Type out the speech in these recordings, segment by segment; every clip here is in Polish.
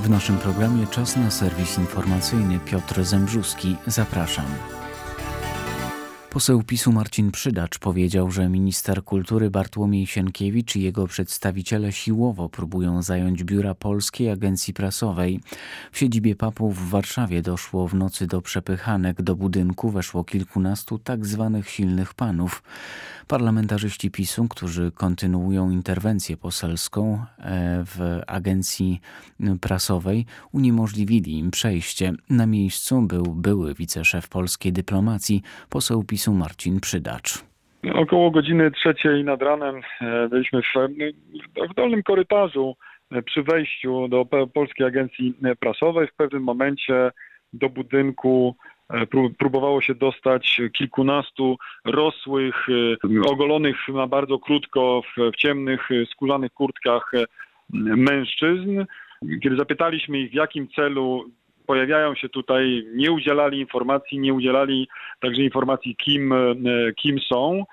W naszym programie czas na serwis informacyjny. Piotr Zembrzuski. Zapraszam. Poseł PiS-u Marcin Przydacz powiedział, że minister kultury Bartłomiej Sienkiewicz i jego przedstawiciele siłowo próbują zająć biura Polskiej Agencji Prasowej. W siedzibie PAP-u w Warszawie doszło w nocy do przepychanek. Do budynku weszło kilkunastu tak zwanych silnych panów. Parlamentarzyści PiS-u, którzy kontynuują interwencję poselską w Agencji Prasowej, uniemożliwili im przejście. Na miejscu był były wiceszef polskiej dyplomacji, poseł PiS-u Marcin Przydacz. Około godziny 3:00 nad ranem byliśmy w dolnym korytarzu przy wejściu do Polskiej Agencji Prasowej. W pewnym momencie do budynku próbowało się dostać kilkunastu rosłych, ogolonych na bardzo krótko w ciemnych, skórzanych kurtkach mężczyzn. Kiedy zapytaliśmy ich, w jakim celu pojawiają się tutaj, nie udzielali informacji, nie udzielali także informacji, kim są.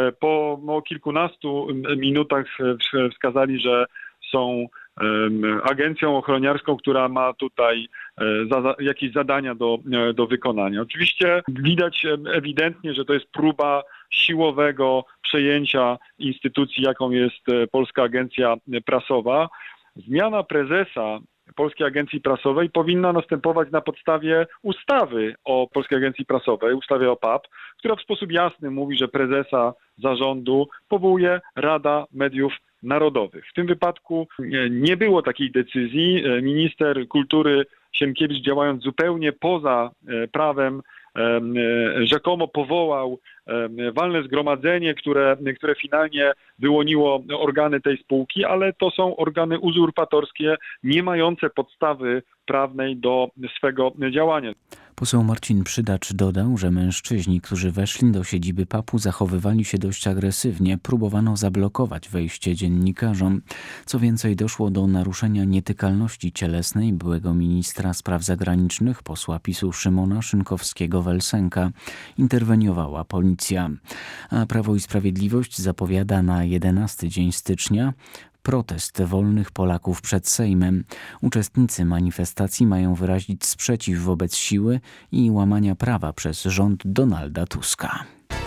Po kilkunastu minutach wskazali, że są agencją ochroniarską, która ma tutaj jakieś zadania do wykonania. Oczywiście widać ewidentnie, że to jest próba siłowego przejęcia instytucji, jaką jest Polska Agencja Prasowa. Zmiana prezesa Polskiej Agencji Prasowej powinna następować na podstawie ustawy o Polskiej Agencji Prasowej, ustawy o PAP, która w sposób jasny mówi, że prezesa zarządu powołuje Rada Mediów Narodowych. W tym wypadku nie było takiej decyzji. Minister kultury Sienkiewicz, działając zupełnie poza prawem, rzekomo powołał walne zgromadzenie, które finalnie wyłoniło organy tej spółki, ale to są organy uzurpatorskie, nie mające podstawy prawnej do swego działania. Poseł Marcin Przydacz dodał, że mężczyźni, którzy weszli do siedziby PAP-u, zachowywali się dość agresywnie. Próbowano zablokować wejście dziennikarzom. Co więcej, doszło do naruszenia nietykalności cielesnej byłego ministra spraw zagranicznych, posła PiS-u Szymona Szynkowskiego-Welsenka. Interweniowała policja. A Prawo i Sprawiedliwość zapowiada na 11 dzień stycznia protest wolnych Polaków przed Sejmem. Uczestnicy manifestacji mają wyrazić sprzeciw wobec siły i łamania prawa przez rząd Donalda Tuska.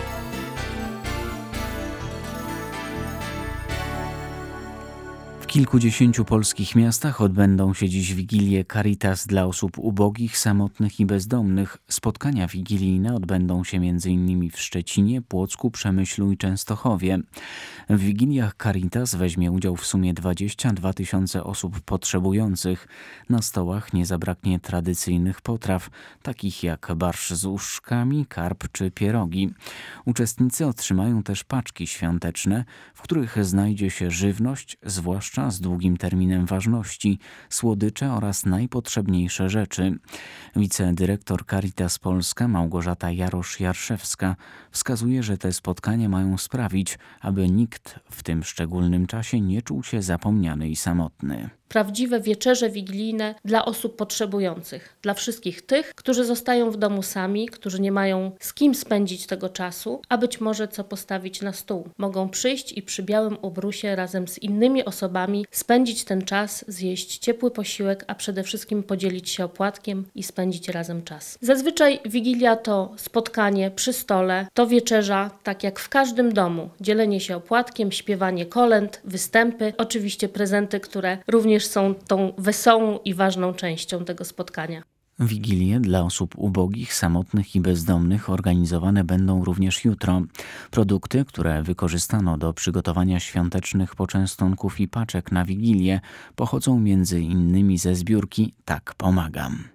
W kilkudziesięciu polskich miastach odbędą się dziś wigilie Caritas dla osób ubogich, samotnych i bezdomnych. Spotkania wigilijne odbędą się m.in. w Szczecinie, Płocku, Przemyślu i Częstochowie. W wigiliach Caritas weźmie udział w sumie 22 000 osób potrzebujących. Na stołach nie zabraknie tradycyjnych potraw, takich jak barszcz z uszkami, karp czy pierogi. Uczestnicy otrzymają też paczki świąteczne, w których znajdzie się żywność, zwłaszcza z długim terminem ważności, słodycze oraz najpotrzebniejsze rzeczy. Wicedyrektor Caritas Polska Małgorzata Jarosz-Jarszewska wskazuje, że te spotkania mają sprawić, aby nikt w tym szczególnym czasie nie czuł się zapomniany i samotny. Prawdziwe wieczerze wigilijne dla osób potrzebujących, dla wszystkich tych, którzy zostają w domu sami, którzy nie mają z kim spędzić tego czasu, a być może co postawić na stół. Mogą przyjść i przy białym ubrusie razem z innymi osobami spędzić ten czas, zjeść ciepły posiłek, a przede wszystkim podzielić się opłatkiem i spędzić razem czas. Zazwyczaj wigilia to spotkanie przy stole, to wieczerza, tak jak w każdym domu. Dzielenie się opłatkiem, śpiewanie kolęd, występy, oczywiście prezenty, które również są tą wesołą i ważną częścią tego spotkania. Wigilie dla osób ubogich, samotnych i bezdomnych organizowane będą również jutro. Produkty, które wykorzystano do przygotowania świątecznych poczęstunków i paczek na Wigilię, pochodzą m.in. ze zbiórki Tak Pomagam.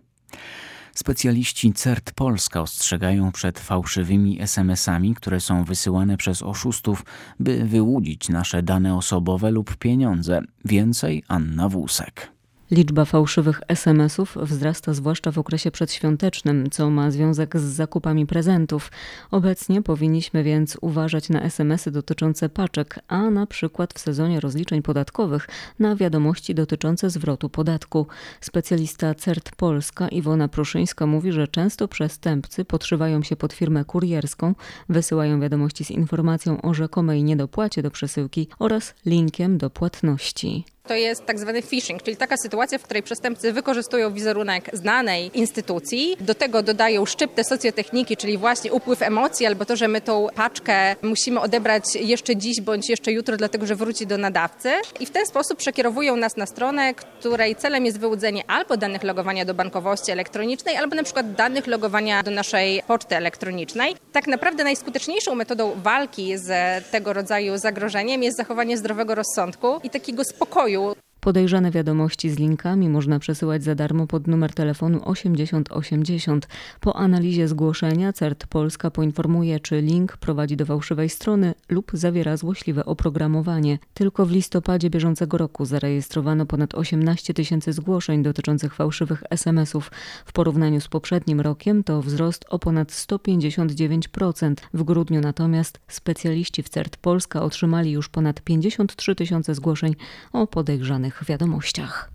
Specjaliści CERT Polska ostrzegają przed fałszywymi SMS-ami, które są wysyłane przez oszustów, by wyłudzić nasze dane osobowe lub pieniądze. Więcej Anna Wósek. Liczba fałszywych SMS-ów wzrasta zwłaszcza w okresie przedświątecznym, co ma związek z zakupami prezentów. Obecnie powinniśmy więc uważać na SMS-y dotyczące paczek, a na przykład w sezonie rozliczeń podatkowych na wiadomości dotyczące zwrotu podatku. Specjalista CERT Polska Iwona Pruszyńska mówi, że często przestępcy podszywają się pod firmę kurierską, wysyłają wiadomości z informacją o rzekomej niedopłacie do przesyłki oraz linkiem do płatności. to jest tak zwany phishing, czyli taka sytuacja, w której przestępcy wykorzystują wizerunek znanej instytucji, do tego dodają szczyptę socjotechniki, czyli właśnie upływ emocji, albo to, że my tą paczkę musimy odebrać jeszcze dziś bądź jeszcze jutro, dlatego że wróci do nadawcy i w ten sposób przekierowują nas na stronę, której celem jest wyłudzenie albo danych logowania do bankowości elektronicznej, albo na przykład danych logowania do naszej poczty elektronicznej. Tak naprawdę najskuteczniejszą metodą walki z tego rodzaju zagrożeniem jest zachowanie zdrowego rozsądku i takiego spokoju. Podejrzane wiadomości z linkami można przesyłać za darmo pod numer telefonu 8080. Po analizie zgłoszenia CERT Polska poinformuje, czy link prowadzi do fałszywej strony lub zawiera złośliwe oprogramowanie. Tylko w listopadzie bieżącego roku zarejestrowano ponad 18 000 zgłoszeń dotyczących fałszywych SMS-ów. W porównaniu z poprzednim rokiem to wzrost o ponad 159%. W grudniu natomiast specjaliści w CERT Polska otrzymali już ponad 53 000 zgłoszeń o podejrzanych wiadomościach.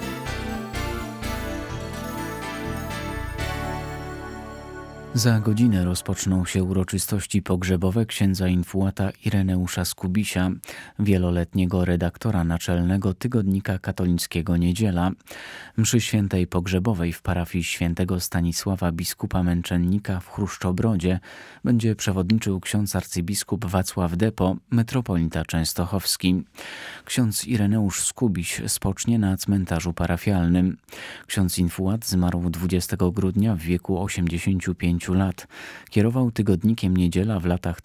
Za godzinę rozpoczną się uroczystości pogrzebowe księdza infułata Ireneusza Skubisia, wieloletniego redaktora naczelnego tygodnika katolickiego Niedziela. Mszy świętej pogrzebowej w parafii świętego Stanisława biskupa męczennika w Chruszczobrodzie będzie przewodniczył ksiądz arcybiskup Wacław Depo, metropolita częstochowski. Ksiądz Ireneusz Skubiś spocznie na cmentarzu parafialnym. Ksiądz infułat zmarł 20 grudnia w wieku 85 lat. Kierował tygodnikiem Niedziela w latach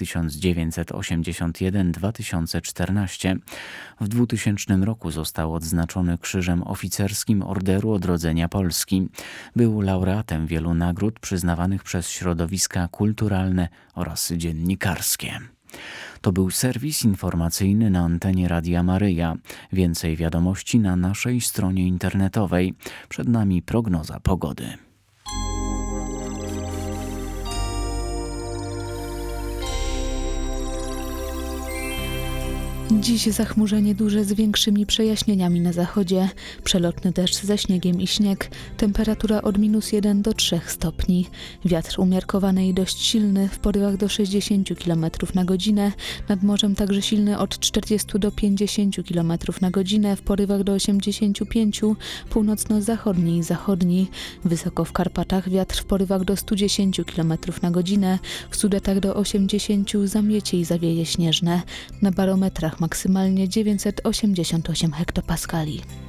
1981-2014. W 2000 roku został odznaczony Krzyżem Oficerskim Orderu Odrodzenia Polski. Był laureatem wielu nagród przyznawanych przez środowiska kulturalne oraz dziennikarskie. To był serwis informacyjny na antenie Radia Maryja. Więcej wiadomości na naszej stronie internetowej. Przed nami prognoza pogody. Dziś zachmurzenie duże z większymi przejaśnieniami na zachodzie. Przelotny deszcz ze śniegiem i śnieg. Temperatura od -1 do 3 stopni. Wiatr umiarkowany i dość silny, w porywach do 60 km na godzinę. Nad morzem także silny od 40 do 50 km na godzinę, w porywach do 85, północno-zachodni i zachodni. Wysoko w Karpatach wiatr w porywach do 110 km na godzinę. W Sudetach do 80 zamiecie i zawieje śnieżne. Na barometrach maksymalnie 988 hektopaskali.